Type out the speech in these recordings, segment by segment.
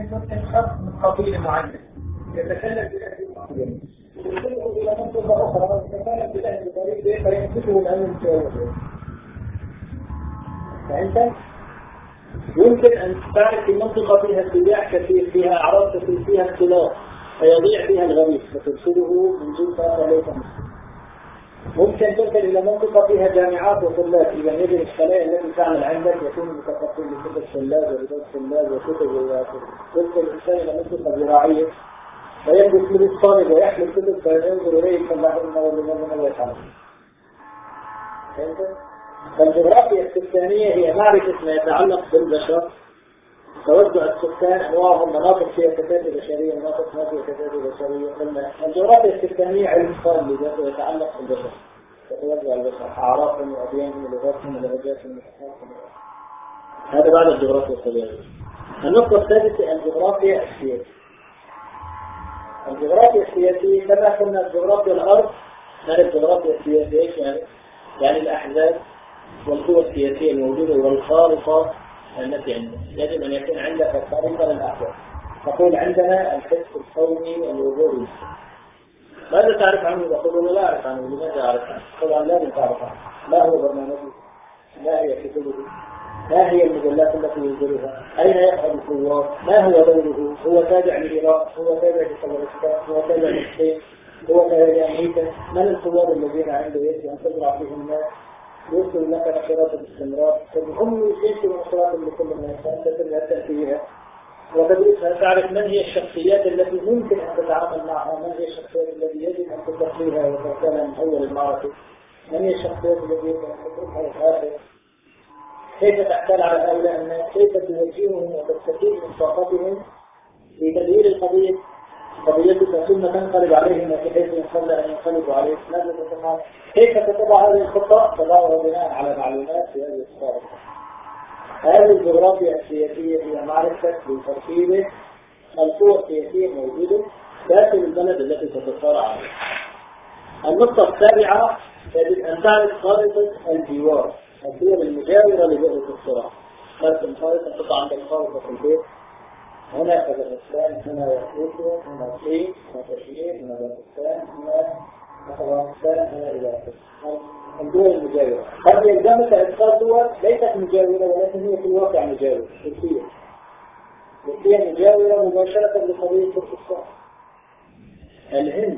ممكن خط من قبيل معين يتكلم بلهجة معينة وينقله إلى منطقة أخرى يتكلم بلهجة طريق فينقله الأمن الجوي. فأنت يمكن أن تعرف في منطقة فيها اتباع كثير، فيها أعراض كثير، فيها اختلاط، فيضيع فيها الغريب فترسله من جنس آخر ليس مسلم. ممكن تنقل إلى منطقة فيها جامعات وطلاب، إذا يجب الخلايا التي تعمل عندك يكون متقبل لكتب الطلاب ولدرس الطلاب وكتب ويأكل. تنقل الإنسان إلى منطقة زراعية فيجلس من الطالب ويحمل كتب فينظر إليه فاللهم ولمن ويفعله. فالجغرافيا السكانية هي معرفة ما يتعلق بالبشر، توزع السكان، أنواعهم، مناطق فيها كثافة بشرية، مناطق ما فيها كثافة بشرية. الجغرافيا السكانية علم صار لذاته يتعلق بالبشر، تتوزع البشر، أعرافهم وأديانهم ولغاتهم ولهجاتهم. هذا بعد الجغرافيا الطبيعية. النقطة الثالثة الجغرافيا السياسية. الجغرافيا السياسية كما قلنا جغرافيا الأرض، هذه الجغرافيا السياسية يعني الأحزاب والقوى السياسية الموجودة والخارطة التي عندنا. يجب أن يكون عندك خريطة للأحزاب. تقول عندنا الحزب القومي الوجودي. ماذا تعرف عنه؟ تقول لا أعرف عنه. لماذا أعرف عنه؟ طبعا لازم تعرف عنه. ما هو برنامجه؟ ما هي كتبه؟ ما هي المجلات التي ينزلها؟ أين يفعل الثوار؟ ما هو دوره؟ هو تابع لإيران؟ هو تابع لقزاقستان؟ هو تابع للصين؟ هو تابع لأمريكا؟ من الثوار الذين عنده يجب أن تزرع فيهم الناس؟ يوصل لك نشرات باستمرار، هم يشيروا نشرات لكل الناس، فأنت تبدأ تأتيها وتدرسها، تعرف من هي الشخصيات التي ممكن أن تتعامل معها، من هي الشخصيات التي يجب أن تتقيها وتركها من أول المعركة، من هي الشخصيات التي يجب أن تتركها للآخر، كيف تحتال على هؤلاء الناس، كيف توجههم وتستفيد من طاقتهم في تغيير القضية قضيتك ثم تنقلب عليهم بحيث ينقل أن ينقلبوا عليك. ماذا تفعل؟ كيف تتبع هذه الخطة؟ تضعها بناء على معلومات في هذه الصورة. هذه الجغرافيا السياسية هي معرفة بترتيب القوى السياسية الموجودة داخل البلد التي تتصارع عليها. النقطة السابعة يجب أن تعرف خارطة الجوار، الدول المجاورة لبؤرة الصراع. خارطة تقع عند الخارطة في البيت، هنا كازاخستان، هنا روسيا، هنا الصين، هنا تركيا، هنا باكستان، هنا افغانستان، هنا الى اخره. الدول المجاورة. قد يلزمك إدخال دول ليست مجاورة ولكن هي في الواقع مجاورة. تركيا مجاورة مباشرة لقضية تركستان. الهند،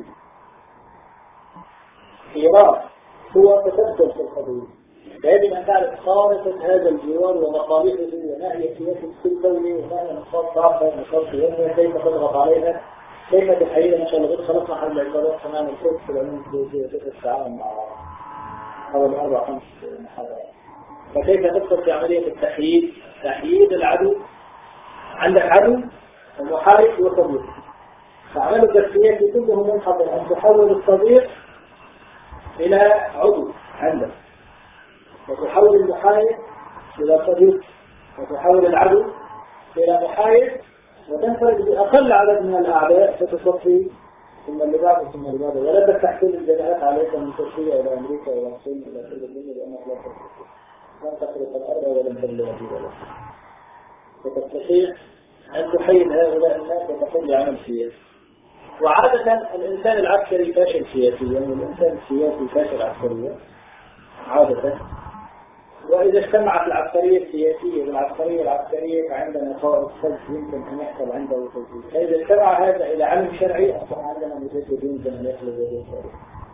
إيران، هو تدخل في القضية. يجب أن تعرف خارطة هذا الجوار ومصالحه وما هي سياسة كل دولة وما هي نقاط ضعفها ونقاط قوتها، كيف تضغط عليها، كيف تحييها. إن شاء الله خلصنا حل العبارات تمام الكل في العلوم السياسية التعاون مع حوالي 4-5 محاضرات. فكيف تدخل في عملية التحييد، تحييد العدو. عندك عدو ومحارب وصديق، فعملك السياسي كله منحصر أن تحول الصديق إلى عضو عندك، وتحول المحارب إلى صديق، وتحول العدو إلى محارب، وتنفرد بأقل عدد من الأعداء فتصفي ثم اللي بعده ثم اللي بعده. ولا تحتل الجناحات عليك من تركيا إلى أمريكا إلى الصين إلى كل الدنيا لأنك لا تستطيع. لن تخرق الأرض ولن تبلغ جبالها. فتستطيع أن تحيل هؤلاء الناس وتقوم بعمل سياسي. وعادة الإنسان العسكري فاشل سياسيا والإنسان السياسي فاشل عسكريا عادة. وإذا اجتمعت العسكرية السياسية والعسكرية العسكرية فعندنا قائد صلب يمكن أن يحصل عنده تجديد. فإذا اجتمع هذا إلى علم شرعي أصبح عندنا مجدد يمكن أن يخلق هذا الشرعي.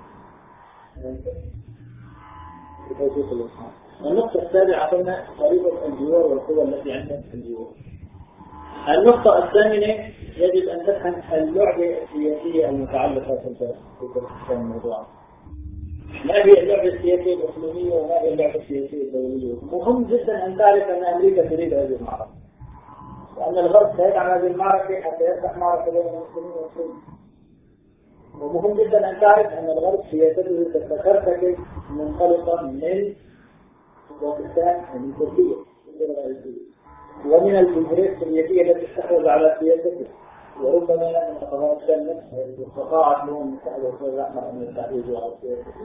النقطة السابعة قلنا طريقة الجوار والقوى التي عندنا في الجوار. النقطة الثامنة يجب أن تفهم اللعبة السياسية المتعلقة في الموضوع. ما هي اللعبة السياسية الإقليمية وما هي اللعبة السياسية الدولية؟ مهم جدا أن تعرف أن أمريكا تريد هذه المعركة، وأن الغرب سيدعم هذه المعركة حتى يفتح معركة بين المسلمين والسنة. ومهم جدا أن تعرف أن الغرب سياسته تتكركب منطلقة من باكستان ومن تركيا ومن الجمهورية السوفيتية التي استحوذ على سياسته، وربما من أفغانستان نفسها التي استطاعت لهم مساعدة الرحمة من التعويض على سياسته.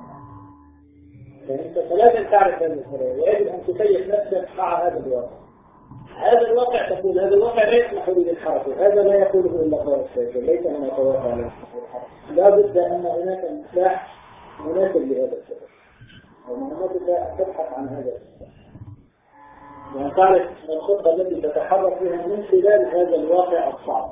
فأنت فلازم تعرف هذه القضايا، ويجب أن تكيف نفسك مع هذا الواقع. هذا الواقع تقول هذا الواقع لا يسمح لي بالحرب. يتحركوا. هذا لا يقوله إلا قول السيد، ليس من يتوقع عليه الحركة. لا بد أن هناك مساح مناسب لهذا السبب، ومناسبة تبحث عن هذا السبب، يعني تعرف الخطة التي تتحرك بها من خلال هذا الواقع الصعب.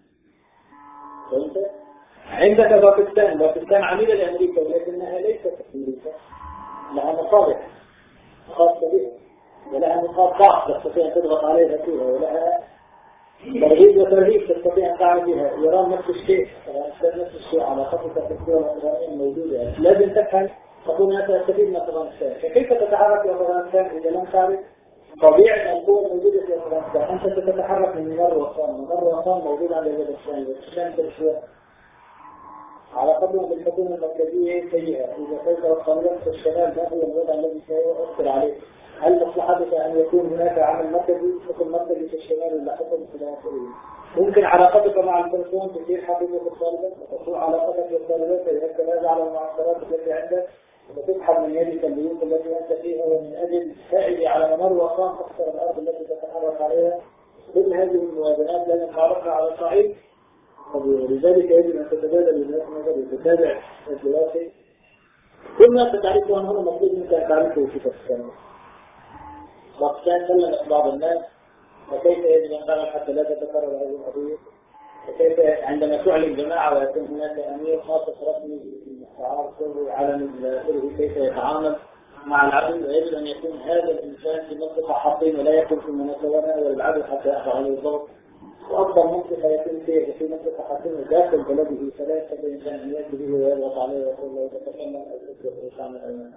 فهمت؟ عندك باكستان عميلة لأمريكا، ولكنها ليست أمريكا، لها مصالح خاصة بها، ولها نقاط ضعف تستطيع أن تضغط عليها فيها، ولها ترغيب وترهيب تستطيع أن تعمل بها. إيران نفس الشيء، أفغانستان نفس الشيء، علاقتك في الدول الإيرانية موجودة. لازم تفهم تقول أنت تستفيد من أفغانستان. فكيف تتحرك في أفغانستان إذا لم تعرف طبيعة القوة الموجودة في أفغانستان؟ أنت تتحرك من ممر وصام، ممر وصام موجود عند الباكستان، الباكستان تلشوى علاقتهم بالحكومة المركزية سيئة. إذا كيف القانون في الشمال ما هو الوضع الذي سيؤثر عليه؟ هل مصلحتك أن يكون هناك عمل مركزي، حكم مركزي في الشمال ولا حكم في الآخرين؟ ممكن علاقتك مع الفلسطين تصير حقيقة في الطالبات، وتكون علاقتك بالطالبات فيؤثر هذا على المعسكرات التي عندك، وتسحب من يدك البيوت التي أنت فيها، ومن أجل تأتي على ممر وقام تخسر الأرض التي تتحرك عليها. كل هذه الموازنات لازم تعرفها على الصعيد، ولذلك يجب أن تتبادل الناس نظر وتتابع الدراسة. كل ما تعرفه هنا مطلوب منك أن تعرفه في باكستان. باكستان سلمت بعض الناس، وكيف يجب أن تعمل حتى لا تتكرر هذه القضية، وكيف عندما تعلن جماعة ويكون هناك أمير خاص رسمي في المستعار سري علم سري كيف يتعامل مع العدو، ويجب أن يكون هذا الإنسان في منطقة حاطين ولا يكون في مناسبة والعدو حتى يأخذ عليه الضغط. وأفضل منطقة يكون فيها في منطقة حاكمة داخل بلده فلا يستطيع الإنسان أن يأتي به ويضغط عليه ويقول له يتكلم الإسلام الأيمان.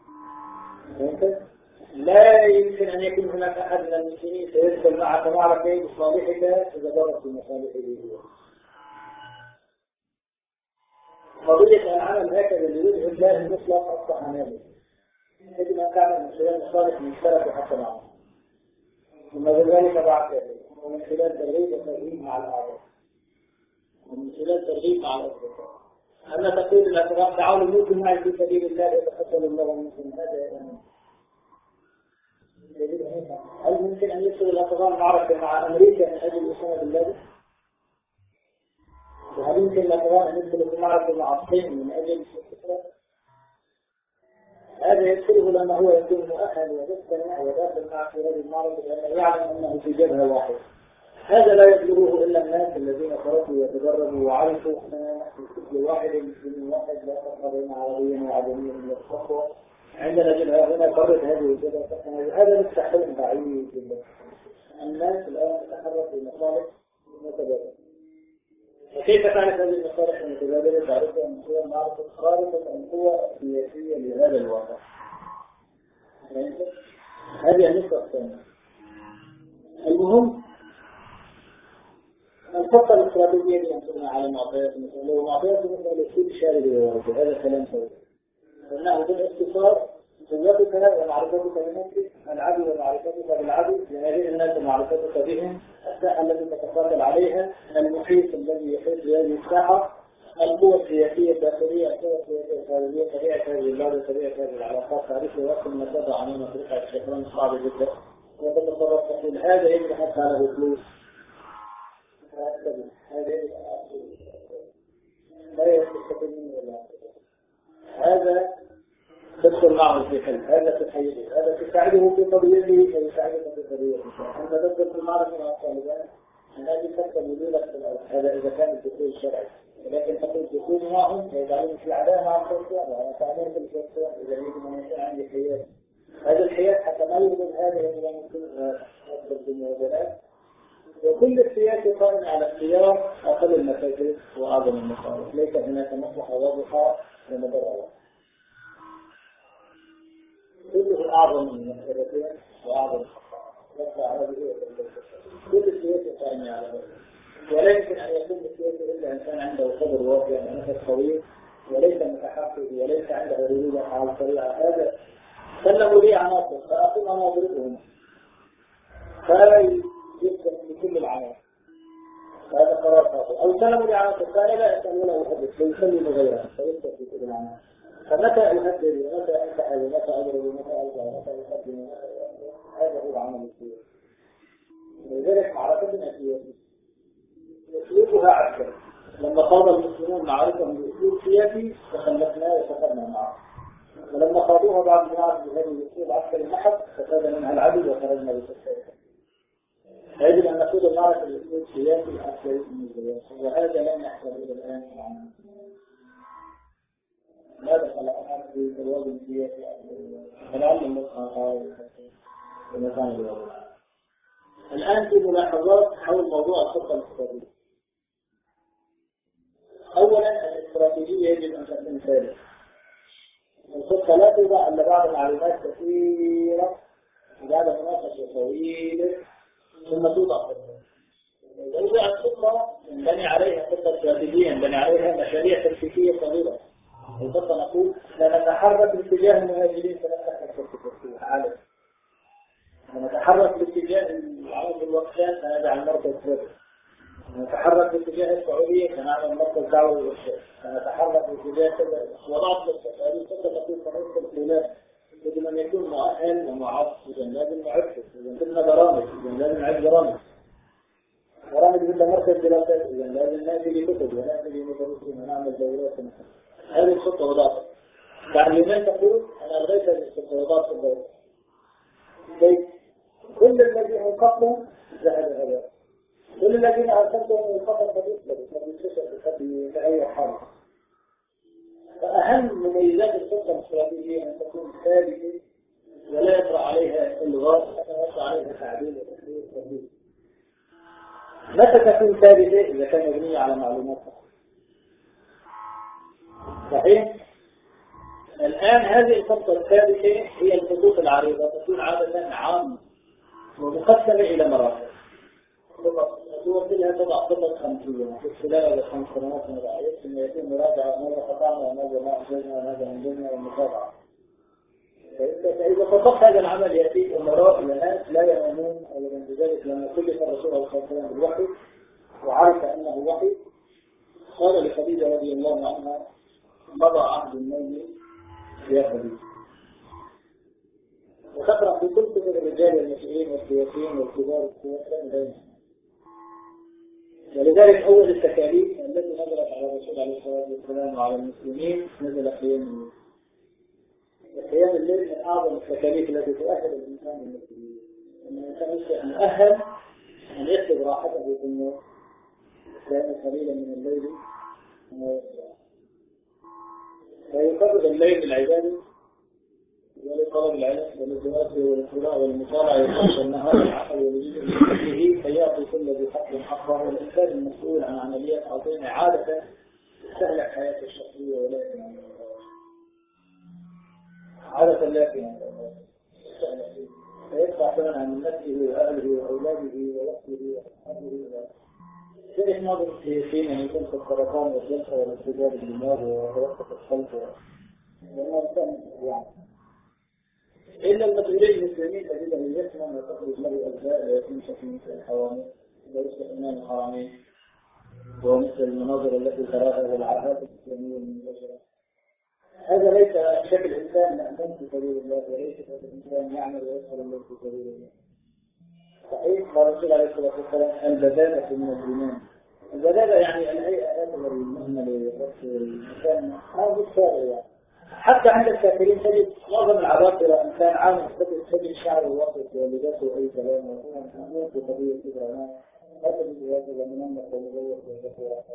لا يمكن أن يكون هناك أحد من المسلمين سيدخل معك معركة بصالحك إذا ضربت بمصالحه هو. قضية العمل هكذا لوجه الله المطلق أصبح نادرا. يجب أن تعمل من خلال مصالح مشتركة حتى معه. ثم بذلك بعد ذلك ومن خلال ترغيب وترهيب مع الأعضاء، ومن خلال ترغيب مع الأصدقاء. أما تقول الأفغان تعالوا موتوا معي في سبيل الله يتقبل الله منكم، هذا يعني هل ممكن أن يدخل الأفغان معركة مع أمريكا من أجل أسامة بن لادن؟ وهل يمكن الأفغان أن يدخل في معركة مع الصين من أجل الاستقرار؟ هذا يدخله لما هو يكون مؤهل ويستمع وداخل مع في هذه المعركة لأنه يعلم أنه في جبهة واحدة. هذا لا يبلغه إلا الناس الذين خرجوا وتدربوا وعرفوا أن كل واحد من واحد لا تفرق بين عربي وعجمي من التقوى. عندنا جبهة هنا قررت هذه الجبهة، هذا مستحيل بعيد جدا. الناس الآن تتحرك بمصالح متبادلة. وكيف تعرف هذه المصالح المتبادلة؟ تعرفها من خلال معرفة خارطة القوى السياسية لهذا الواقع. هذه النقطة الثانية. المهم الخطة الاستراتيجية اللي ينصرنا على معطيات مثلا لو معطيات مثل الأسلوب شارد وواجه، هذا كلام سوي. فإنه بالاختصار قوتك ومعرفتك بنفسك، العدو ومعرفتك بالعدو، لهذه الناس ومعرفتك بهم، الساحة التي تتقاتل عليها، المحيط الذي يحيط بهذه الساحة، القوة السياسية الداخلية، القوة السياسية الخارجية، طبيعة هذه البلاد، طبيعة هذه العلاقات، تعرفي وقت المسافة عنهم طريقة الشيطان صعبة جدا، وتتصرف تقول هذا يجب حتى له فلوس، هذا لا يستفيد منه ولا هذا تدخل معه في حلم، هذا تتحيله، هذا تساعده في قضيته ويساعدك في قضيته. أنت تدخل في المعركة مع الطالبان أن هذه تكتب وجودك في الأرض، هذا إذا كان الدخول شرعي. ولكن تقول الدخول معهم يجعلون في عداء مع الفرصة وعلى تعليم بالفرصة إذا يجب أن يكون عندي حياد. هذا الحياد حتى ما يوجد هذا يجب أن يكون أكبر بالموازنات. وكل السياسة قائمة على اختيار أقل المفاسد وأعظم المصالح، ليس هناك مصلحة واضحة لمدار الله. كله أعظم من المفاسدين وأعظم الخطأ. كل السياسة قائمة على هذا، ولا يمكن أن يكون السياسة إلا إنسان عنده قدر واسع ونفس طويل وليس متحفز وليس عنده ردود على الطريقة. هذا سلموا لي عناصر فأقوم أنا أضربهم فلا يمكن لكل العمل. هذا قرار خاطئ. أو سلموا لي عناصر فأنا لا أسأل ولا أحدث فيسلم غيرها فيفتح في كل العمل. فمتى أهدر ومتى أنتحل ومتى أضرب ومتى أرجع ومتى أقدم هذا هو عمل السياسة. لذلك معركتنا سياسية خاض المسلمون معركة بأسلوب سياسي تخلفنا وسافرنا معه، ولما خاضوها بعد ما نعرف بهذه الأسلوب عسكري محض استفاد منها العدو وخرجنا بسفاره. يجب أن نخوض المعركة بأسلوب سياسي عسكري من الزواج، وهذا لم يحصل إلى الآن في العمل. ماذا خلق في الوضع السياسي فلعل المصنع المكان الوضع. الآن في ملاحظات حول موضوع الخطة الاقتصادية. أولا الاستراتيجية يجب أن تكون ثابتة. الخطة لا توضع إلا بعد معلومات كثيرة وبعد مناقشة طويلة ثم توضع خطة. إذا وضعت خطة ينبني عليها خطة استراتيجية، ينبني عليها مشاريع تكتيكية صغيرة. الخطة نقول سنتحرك باتجاه المهاجرين فنفتح الخطة عالم. نتحرك باتجاه العرب الوقتان سنجعل المركز ثابت. نتحرك باتجاه السعودية سنعمل مركز دعوة والإرشاد. نتحرك باتجاه كذا. وضعت هذه الخطة تكون طريقة الخلاف. يجب أن يكون مؤهل ومعد. إذا لازم نعرفه. إذا كنا برامج إذا لازم نعد برامج. برامج بدها مركز دراسات. إذا لازم نأتي بكتب ونأتي بمدرسين ونعمل دورات مثلا. هذه الخطة وضعتها. بعد يومين تقول أنا ألغيت هذه الخطة وضعت الدورة. كل الذين انقطعوا ذهب هذا. كل الذين أرسلتهم انقطعوا فبيتشتت لأي حرب. فأهم مميزات الخطة الاستراتيجية أن تكون ثابتة ولا يطرأ عليها إلغاء، حتى يطرأ عليها تعديل وتحرير وتغيير. متى تكون ثابتة؟ إذا كان مبنية على معلومات صحيح؟ الآن هذه الخطة الثابتة هي الخطوط العريضة، تكون عادة عامة ومقسمة إلى مراحل. كلها تضع خطط خمسية في خلال 5 سنوات من الرعاية ثم يتم مراجعة ماذا قطعنا وماذا ما أنجزنا وماذا أنجزنا والمتابعة. فإذا طبقت هذا العمل يأتيك أمراء وناس لا يؤمنون أو بذلك لما كلف الرسول صلى الله عليه وسلم بالوحي وعرف أنه وحي قال لخديجة رضي الله عنها مضى عهد النبي يا خديجة. وتقرأ في كل كتب الرجال والمسؤولين والسياسيين والكبار والسياسيين بينهم. ولذلك أول التكاليف التي نزلت على الرسول عليه الصلاة والسلام وعلى المسلمين نزل قيام الليل. وقيام الليل من أعظم التكاليف التي تؤهل الإنسان للمسؤولية. أن الإنسان يصبح مؤهل أن يكتب راحته في النوم كان قليلا من الليل ويصبح. فيقرب الليل بالعبادة ولطلب العلم وللدراسة والقراءة والمطالعة يخص النهار العقل والوجود به فيعطي كل ذي حق حقه. والإنسان المسؤول عن عمليات عظيمة عادة تستهلك حياته الشخصية ولكن عادة لكن فيدفع ثمنها من نفسه وأهله وأولاده ووقته وأصحابه. ذلك ناظر السياسيين أن يكون في السرطان والجلسة والارتجال بالدماغ وتوقف الخلق إلا المسؤولين المسلمين تجده يسمى وتخرج له أجزاء لا يكون شكل مثل الحوامل وليس إمام الحرامين ومثل المناظر التي تراها والعادات الإسلامية المنتشرة. هذا ليس شكل إنسان مأمون في سبيل الله وليس شكل إنسان يعمل ويسأل الله في سبيل الله. صحيح قال الرسول عليه الصلاة والسلام البذالة من الإيمان. البذالة يعني الهيئة هذه المهمة لرأس الإنسان هذا الشارع يعني. حتى عند الكافرين تجد معظم العباقرة إنسان عام تجد الشعر الوسط ولباسه أي كلام وهو مأمون في قضية الإبراهيم لا تجد هذا منمق ومغير وذكوة.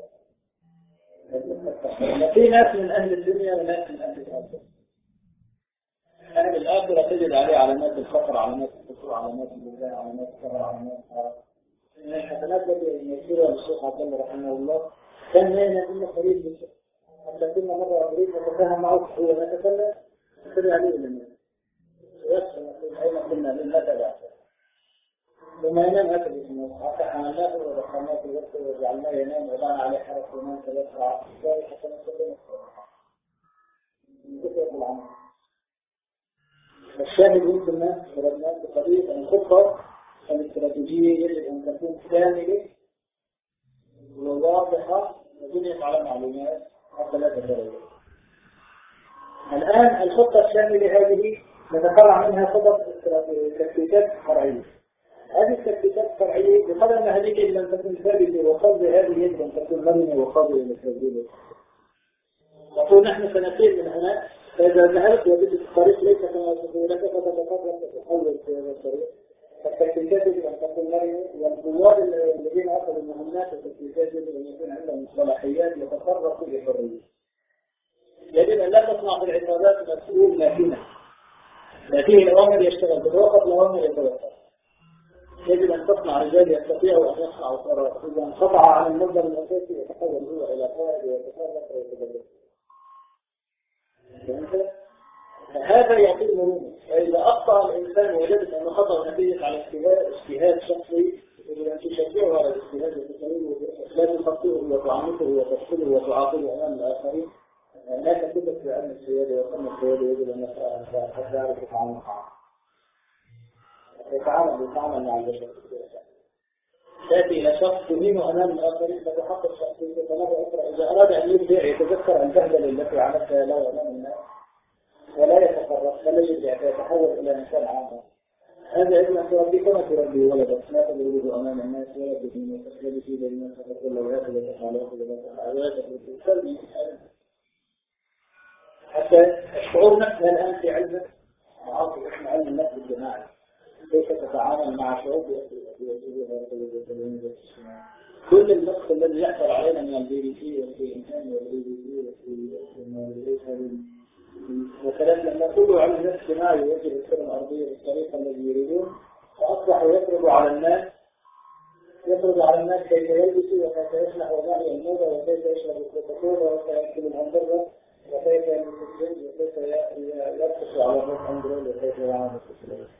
في ناس من أهل الدنيا وناس من أهل الآخرة. أهل الآخرة تجد عليه علامات الفقر، علامات الكسور، علامات البذاء، علامات الصبر، علامات الحرام. من الحسنات التي يسيرها الشيخ عبد الله رحمه الله كان هنا كنا قريب بالشيخ. حتى كنا مرة قريب نتفاهم معه هو ما تكلم نتبع عليه لنا. ويسأل أين كنا لنا تبع. وما ينام هكذا اسمه حتى حملناه ودخلناه في الوقت وجعلناه ينام وضعنا عليه حرف ونام 3 ساعات حتى نستطيع العمل. الشاهد يمكن ما شربناه بقضية أن الخطة الاستراتيجية يجب أن تكون كاملة وواضحة وبنيت على معلومات حتى لا تتغير. الآن الخطة الشاملة هذه نتفرع منها خطط تكتيكات فرعية. هذه التكتيكات فرعية بقدر ما هذيك إن لم تكن ثابتة وقبل هذه يجب أن تكون مرنة وقابلة للتبديل. نقول نحن سنتين من هنا فإذا ذهبت وجدت الطريق ليس كما تقول لك فتتقرب تتحول في هذا الطريق. التكتيكات يجب أن تكون مرنة والقوات الذين أخذوا المهمات التكتيكات يجب أن يكون عندهم صلاحيات يتصرفوا بحرية. يجب أن لا تصنع في العبادات مسؤول لا فيه الأوامر يشتغل بالوقت الأوامر يتوقف. يجب أن تصنع رجال يستطيعوا أن يصنعوا قرار إذا انقطع عن المصدر الأساسي يتحول هو إلى قائد ويتصرف ويتبدل. هذا يعطي المرونة. فإذا أخطأ الإنسان وجدت أنه خطأ نتيجة على اجتهاد شخصي يجب أن تشجعه على الاجتهاد وتسويه لا تخطئه وتعنفه وتفصله وتعاقبه أمام الآخرين. لا تثبت في علم السيادة وقم السيادة يجب أن تعرف يتعامل مع البشر. تأتي إلى شخص تهين أمام الآخرين فتحقق شخصيته مرة أخرى. إذا أراد أن يبدع يتذكر البهدلة التي عملتها له أمام الناس ولا يتفرق فلا يرجع فيتحول إلى إنسان عام. هذا يجب أن تربي كما تربي ولدك لا تضربه أمام الناس ولا تهينه وتسلبي فيه للناس فتقول له هكذا تفعل ولا تفعل حتى الشعور نفسها الآن في علمك معاصر اسمه علم النفس الجماعي. كيف تتعامل مع شعوب كل النقص الذي يحصل علينا من البي سي وفي إنسان والبي سي وثلاث لما يقولوا علم النفس الجماعي يوجه الكرة الأرضية بالطريقة الذي يريدون فأصبحوا يفرضوا على الناس كيف يلبسوا وكيف يصلح وضعي الموضة وكيف يشرب الكوكاكولا وكيف يأكل الهمبرجر وكيف يلبس وكيف يرقص على الروح أندرويد وكيف يعمل السلسلة.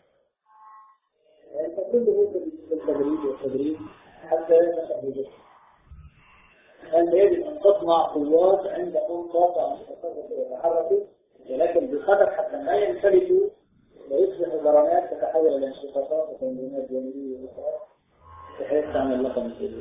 فكله بالتدريج حتى ينشأ بجسد. أن يجب أن تصنع قوات عندهم طاقة أن تتصرف ويتحركوا ولكن بقدر حتى ما ينفلتوا ويصبح ضرنات تتحول إلى انشقاقات وتنظيمات جانبية أخرى بحيث تعمل لك مثل.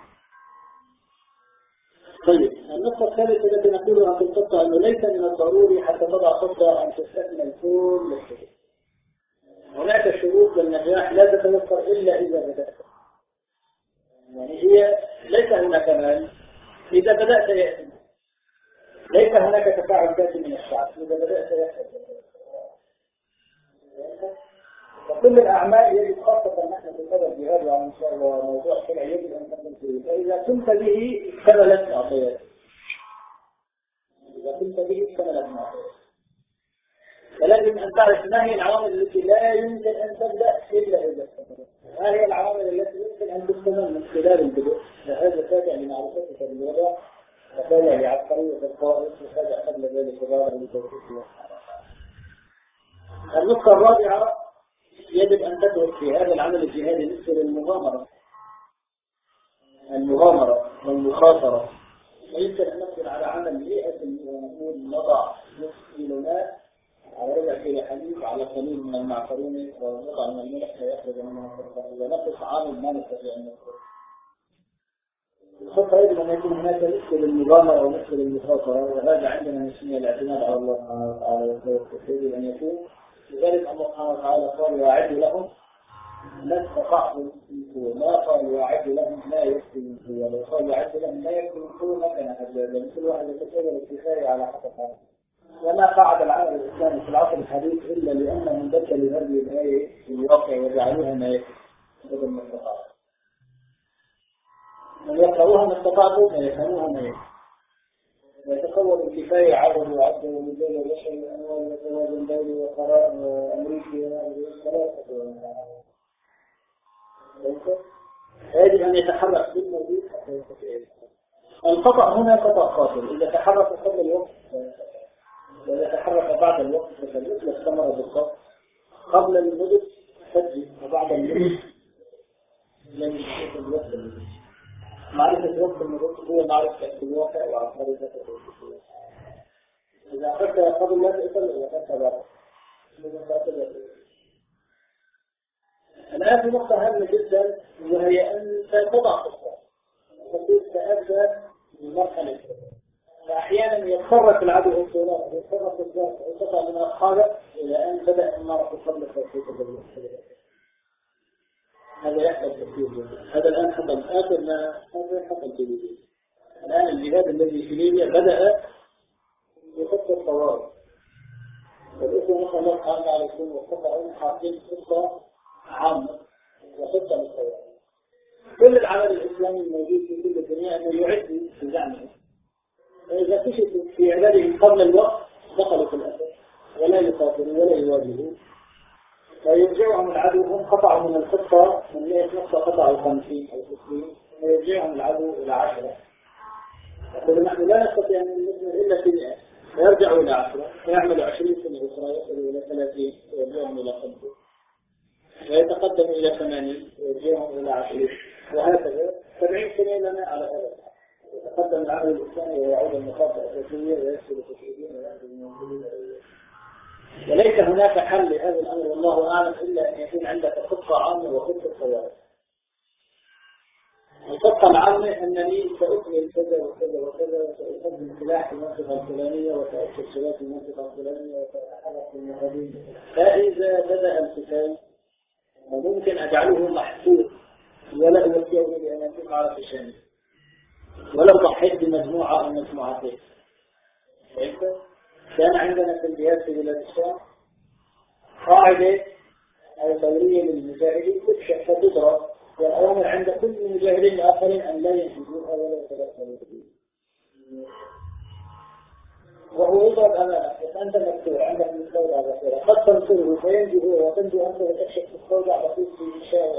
طيب النقطة الثالثة التي نقولها في الخطة أنه ليس من الضروري حتى تضع خطة أن تستكمل كل الشيء. هناك شروط للنجاح لا تتوفر إلا إذا بدأت. يعني هي ليس هناك مال إذا بدأت يأتي. ليس هناك تفاعل كافي من الشعب إذا بدأت يأتي. وكل الأعمال يجب خاصة نحن في هذا الجهاد وعن موضوع الشرع يجب أن تكون فيه. فإذا كنت به اكتملت معطيات. فلازم أن تعرف ما هي العوامل التي لا يمكن أن تبدأ إلا إذا استمرت. ما هي العوامل التي يمكن أن تستمر من خلال البدء. فهذا تابع لمعرفتك بالوضع وتابع لعبقرية القائد وتابع قبل ذلك ظاهر لتوفيق. النقطة الرابعة يجب أن تدرك في هذا العمل الجهادي مثل المغامرة والمخاطرة. ويمكن أن نقول على عمل 100 ونقول نضع نصف كيلوات على ربع كيلو حليب على قليل من المعكرونة ونضع من الملح فيخرج منها الخطة. إذا نقص عامل ما نستطيع أن نقول. الخطة يجب أن يكون هناك مثل المغامرة ومثل المخاطرة وهذا عندنا نسميه الاعتماد على الله سبحانه وتعالى يجب أن يكون. لذلك الله سبحانه وتعالى قال وأعدوا لهم ما استطعتم ما قال وأعدوا لهم ما يكفي ولو قال وأعدوا لهم ما يكفي ما كان هذا كل واحد يتكلم الكفاية على حسب هذا. وما قعد العمل الإسلامي في العصر الحديث إلا لأنهم بدلوا هذه الآية في الواقع وجعلوها ما يكفي بدل ما استطاعوا. من يقرؤوها ما استطاعوا ما يفهموها ما يكفي. ويتقوى الكفاية عدد وعدد ومدل وبشر أنوال وتوازن دولي وقرار أمريكي ثلاثة. يجب أن يتحرك بالموجود حتى يستطيع. الخطأ هنا خطأ قاتل. إذا تحرك قبل الوقت وإذا تحرك بعد الوقت فالوقت استمر بالضبط. قبل المدد سجل وبعد المدد لم يشوف الوقت المدد. معرفة الوقت المدد هو معرفة الواقع وعقارب الوقت. إذا أخذت قبل لا تأثر إذا أخذت بعد. الآن في نقطة هامة جدا وهي أن تضع خطة. تقول سأبدأ بمرحلة. فأحيانا يتفرق العدو الانطلاق يتفرق الزرق ويقطع من أصحابه إلى أن بدأ النار تصلح ويحيط بالمحتوى. هذا يحصل كثير جدا. هذا الآن حصل آخر ما هذا حصل في ليبيا. الآن الجهاد الذي في ليبيا بدأ بخطة طوارئ. والإخوة مثلا الله تعالى عليكم وخطة حاطين خطة عامة وخطة مستوى. كل العمل الإسلامي الموجود في كل الدنيا أنه يعد بزعمه. فإذا كشفوا في عبادهم قبل الوقت دخلوا في الأسد ولا يقاتلوا ولا يواجهوا. فيرجعهم العدو، هم قطعوا من الخطة من 100 نقطة قطعوا 50 أو 60، ويرجعهم العدو إلى 10. يقول نحن لا نستطيع أن نستمر إلا في 100، فيرجعوا إلى 10 ويعملوا 20 سنة أخرى يصلوا إلى 30 ويرجعهم إلى 5 ويتقدم إلى 80 ويرجعهم إلى 20 وهكذا 70 سنة لنا على هذا. يتقدم العمل الإسلامي ويعود المخاطر الأساسية ويسهل التشهيدين ويأخذ المنزلين. وليس هناك حل لهذا الأمر والله أعلم إلا أن يكون عندك خطة عامة وخطة طوارئ. الخطة العامة أنني سأكمل كذا وكذا وكذا وسأقدم سلاح في المنطقة الفلانية وسأكتب سلاح في المنطقة الفلانية وسأتحرك في المهاجمين. فإذا بدأ القتال وممكن أجعله محسوب ولا أوكيه بأن يكون على فشانه ولو ضحيت بمجموعة أو مجموعتين. كان عندنا في الجهاد في بلاد الشام قاعدة أو دورية للمجاهدين تكشف فتضرب، والأوامر عند كل المجاهدين الآخرين أن لا ينفذوها ولا يتدخلوا فيها. وهو يضرب أمامك، أنت مكتوع عندك مستودع بصيرة، قد تنصره فينجو هو وتنجو أنت وتكشف مستودع بسيط في شارع.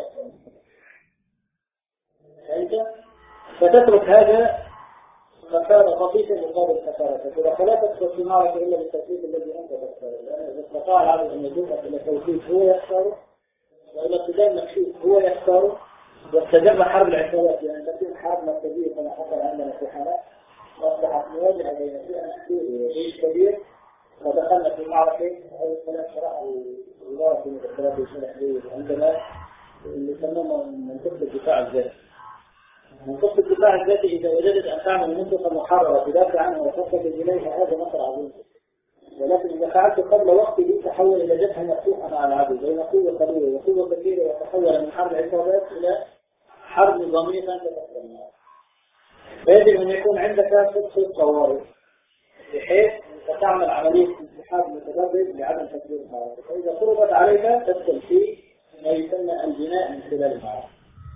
فأنت فتترك هذا خسارة خفيفة مقابل خسارة، فلا تدخل في معركة إلا بالتوفيق الذي أنت تختاره، لأن إذا استطاع العبد أن يدوك إلى التوفيق هو يختاره، وإلى اقتدام مكشوف هو يختاره، واستجاب حرب العصابات لأن تكون حرب مركزية كما حصل عندنا في حالات، وأصبحت مواجهة بين فئة محدودة وجيش كبير، ودخلنا في معركة أو الثلاث شرع الوزارة في مدخلات الشرع عندنا اللي يسمونه منطقة الدفاع الذاتي. منطقة الدفاع الذاتي إذا وجدت أن تعمل منطقة محررة تدافع عنها وتفقد إليها هذا نصر عظيم. ولكن إذا فعلت قبل وقته تحول إلى جبهة مفتوحة مع العدو بين قوة قليلة وقوة كثيرة، وتحول من حرب عصابات إلى حرب نظامية أنت تستخدمها. فيجب أن يكون عندك خطة طوارئ بحيث تعمل عملية انسحاب متدرج لعدم تكرير المعركة. فإذا فرضت عليك تدخل في ما يسمى البناء من خلال المعركة.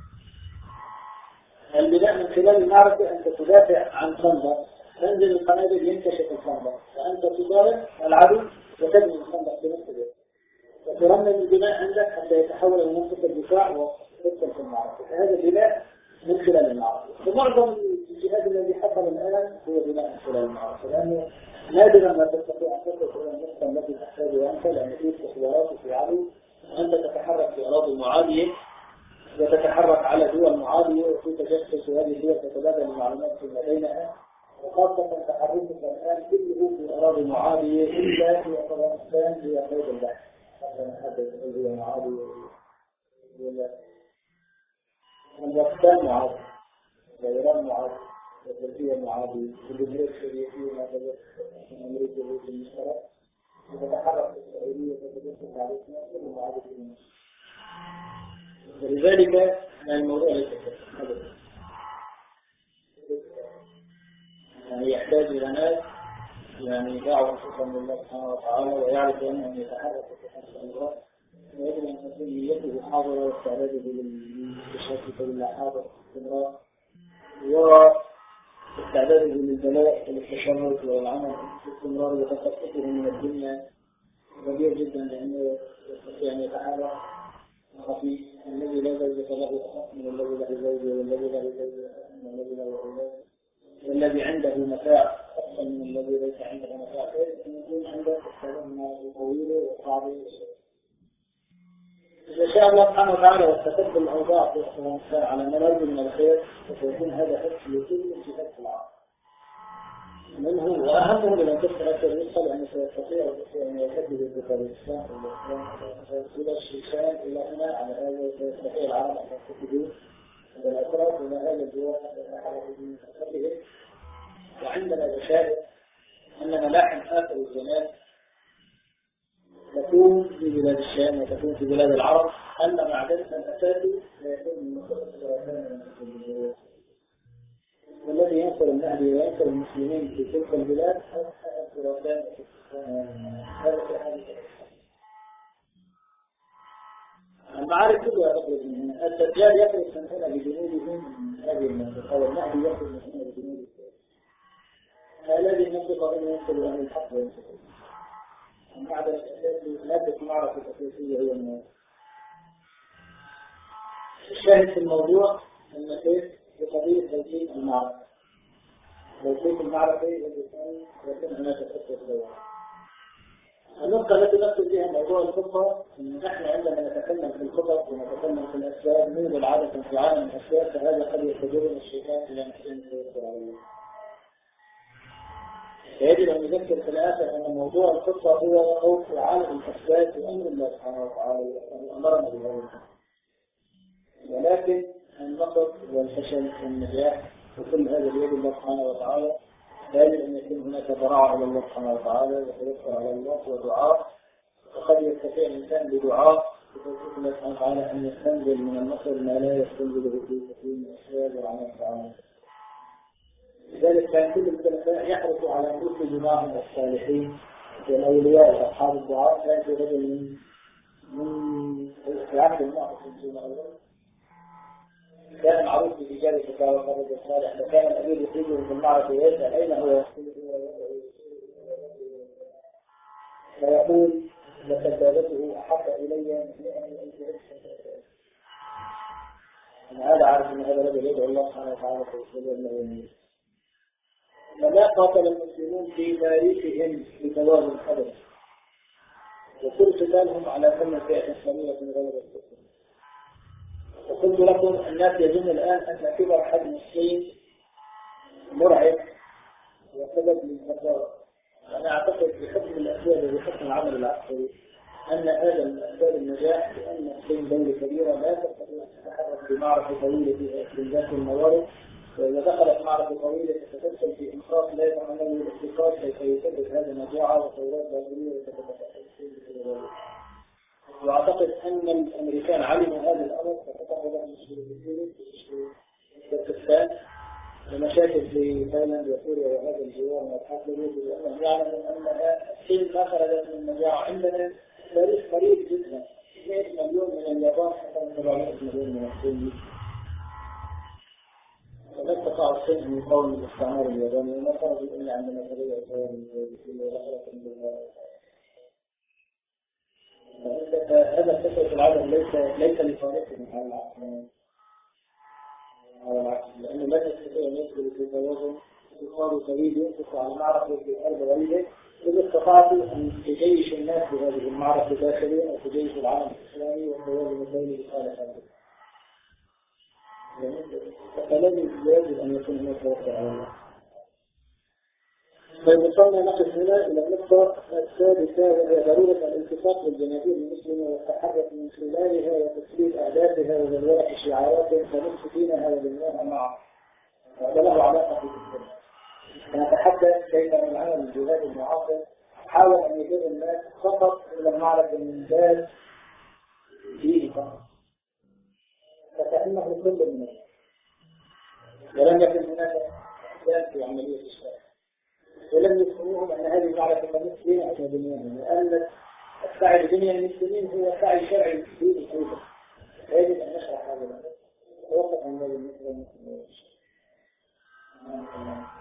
البناء من خلال المعركة أنت تدافع عن خندق، تنزل القنابل ينكشف الخندق، فأنت تضارب العدو وتبني الخندق بنفس الوقت، وترمم البناء عندك حتى يتحول إلى منطقة الدفاع وتدخل في المعركة. فهذا البناء من خلال المعركة. ومعظم الجهاد الذي حصل الآن هو بناء من خلال المعركة، لأنه نادرا ما تستطيع أن تصل إلى النقطة التي تحتاجها أنت، لأن في استخبارات وفي عدو وأنت تتحرك في أراضي معادية وتتحرك على دول معادية وفي تجسس، وهذه الدول تتبادل المعلومات فيما بينها، وخاصة تحركك الآن كله في أراضي معادية إلا في أفغانستان هي قيد البحث حتى نحدد هل هي معادية ولا أفغانستان معادية، إيران معادية، تركيا معادية، الجمهورية السوفيتية معادية، أمريكا الروسية المشترك، وتتحرك في السعودية وتتجسس عليها كل معادية. ولذلك الموضوع ليس كذا، يعني يحتاج إلى ناس يعني دعوة خصوصا لله سبحانه وتعالى ويعرف أنهم يتحركوا في حسب الله، ويجب أن تكون نيته حاضرة واستعداده للشركة لله حاضر باستمرار، واستعداده للبلاء والتشرد والعمل باستمرار وتخصصه من الدنيا كبير جدا، لأنه يستطيع أن يتحرك خفيف. الذي لا زوجة له أخف من الذي له زوجة، والذي له زوجة أخف من الذي له أولاد، والذي عنده متاع أكثر من الذي ليس عنده متاع. أن يكون عنده استخدام طويلة وصعبة. إذا شاء الله سبحانه وتعالى واستقبل الأوضاع في أفغانستان على مرض من الخير، فسيكون هذا حس لكل جهات العالم. منه وأهمه لمن تفتح أكثر الرسالة لأنه سيستطيع أن يحدد الدفاع إلى الشيشان إلى هنا على هذا، سيستطيع العالم أن يستفيدوا من الأطراف إلى هذا الجوار حتى يتحركوا من خطته. وعندنا بشائر أن ملاحم آخر الزمان تكون في بلاد الشام وتكون في بلاد العرب أن معدنها الأساسي سيكون من مصر الخراسان والذي ينصر المهدي وينصر المسلمين في تلك البلاد الخراسان. المعارك كلها تخرج من هنا. الدجال يخرج من هنا بجنوده من هذه المنطقة، والمهدي يخرج من هنا بجنوده. هذه المنطقة أن ينصر أهل الحق وينصر المعدن الأساسي. مادة معركة أساسية هي النار. الشاهد في الموضوع أن كيف بقضية توثيق المعركة. توثيق المعركة يكون هناك خطة دولة. النقطة التي نقصد بها موضوع الخطة أن نحن عندما نتكلم في الخطط ونتكلم في الأسباب نوجد عادة في عالم الأسباب، فهذا قد يستجيبنا الشيطان إلى محسن سيطر عليه. يجب أن نذكر في الآخر أن موضوع الخطة هو خوف عالم الأسباب وأمر الله سبحانه وتعالى أمرنا بذلك. ولكن النقص والفشل والنجاح وكل هذا بيد الله سبحانه وتعالى. يجب أن يكون هناك ضراعة على الله سبحانه وتعالى وتوكل على الله ودعاء. وقد يستطيع الإنسان بدعاء بتوفيق الله سبحانه وتعالى أن يستنزل من النصر ما لا يستنزله في كثير من الأسباب والعمل تعالى. لذلك كان كل الخلفاء يحرص على ملك جماعهم الصالحين والأولياء وأصحاب الدعاء. كان في رجل من في عهد المعركة كان معروف برجال الفتاوى والرجل الصالح، فكان الأمير يخرجه في المعركة ويسأل أين هو، فيقول لكذابته أحب إلي من أن أنا هذا عارف أن هذا الرجل يدعو الله سبحانه وتعالى في السبيل. فما قاتل المسلمون في تاريخهم بتوازن الحدث، وكل قتالهم على كل فئة إسلامية من غير الكفر. وقلت لكم الناس يظن الآن أن كبر حجم الصين مرعب وسبب للخسارة. أنا أعتقد بحكم الأسباب وبحكم العمل العسكري أن هذا من أسباب النجاح، لأن الصين دولة كبيرة لا تستطيع أن تتحرك بمعركة طويلة في استنزاف الموارد، وإذا دخلت معركة طويلة ستدخل في إنفاق لا يتحمله الاقتصاد، كيف يسبب هذا مجاعة وثورات داخلية تتفتح. وأعتقد أن الأمريكان علموا هذا الأمر ففتحوا لهم السوريين في باكستان ومشاكل في تايلاند وسوريا وهذا الجوار والحاكم لأنهم يعلموا أن الصين ما خرجت من مجاعة. عندنا تاريخ قريب جدا 2 مليون من اليابان حتى 700 مليون من الصين، ولا استطاع الصين أن يقاوم الاستعمار الياباني وما خرجوا إلا عندما تغير هذا الفكر في العالم ليس لصالحهم على العكس، لأنه لا يستطيع أن يدخل في توازن اقتصادي طويل ينفق على معركة في أرض غريبة. إذا استطاعتوا أن تجيش الناس بهذه المعركة داخليا أو تجيش العالم الإسلامي والتوازن الدولي لصالح هذا. فالذي يجب أن يكون هناك توكل على الله. فوصلنا نقف هنا إلى النقطة السادسة، وهي ضرورة الالتفاق بالجماهير المسلمة والتحرك من خلالها وتثبيت أهدافها وتزوير شعاراتها فنصف دينها وبنيانها معا. وهذا له علاقة بالإسلام. نتحدث كيف من العمل الجهاد المعاصر حاول أن يجيب الناس فقط إلى المعركة من باب ديني فقط، فكأنه كل الناس، ولم يكن هناك أحداث في عملية الشرع، ولم يفهموهم أن هذه المعركة نصف دينها وبنيانها، لأن السعي لبنيان المسلمين هو سعي شرعي ديني أيضا. يجب أن نشرح هذا الأمر. ووقف عن هذا المسلم